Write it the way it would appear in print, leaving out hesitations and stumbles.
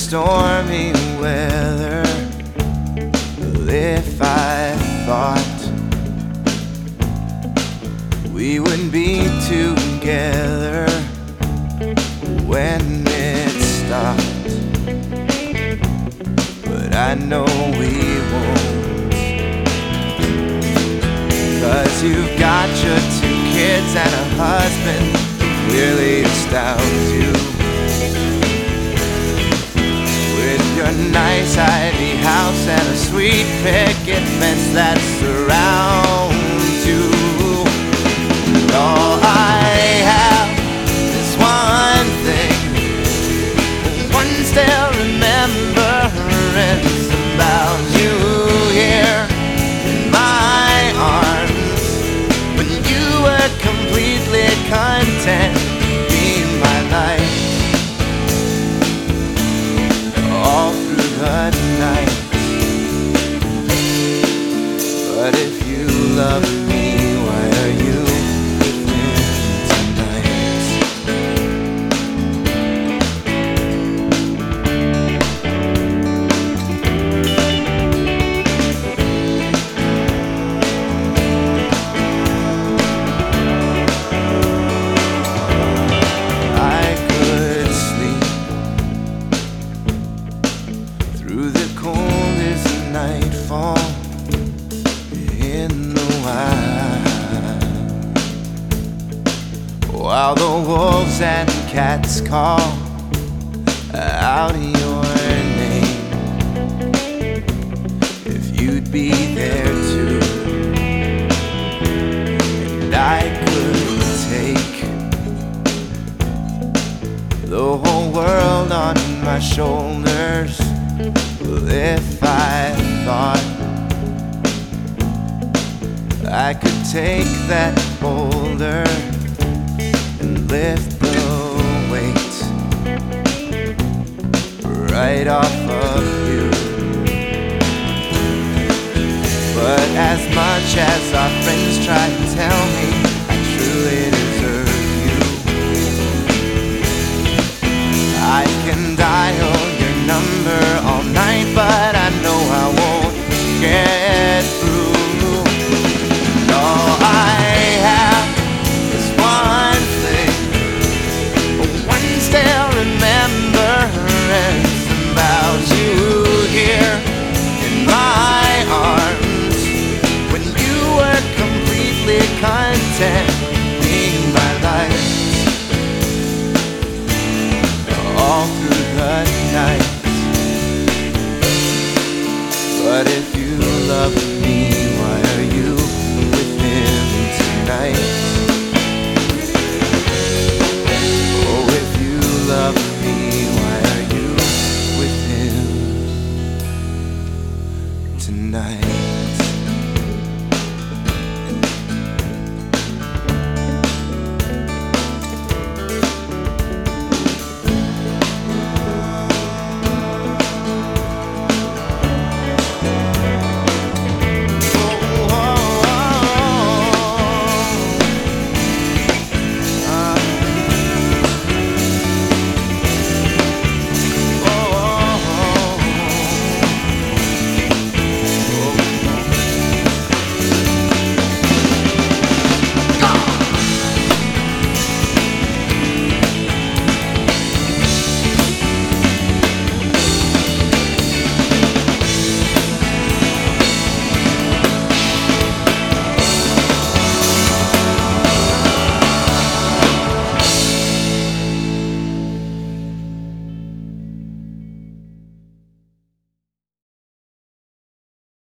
stormy weather. If I thought we would be together when it stopped, but I know we won't, 'cause you've got your 2 kids and a husband who clearly astounds you. With your nice ivy house and a sweet picket fence that surrounds you. And all I have is one thing, one still remembrance about you here in my arms, when you were completely content to be my life all through the night. But if you love me, why are you through the coldest nightfall in the wild, while the wolves and cats call out your name. If you'd be there too, and I could take the whole world on my shoulders. Well, if I thought I could take that boulder and lift the weight right off of you. But as much as our friends try to tell me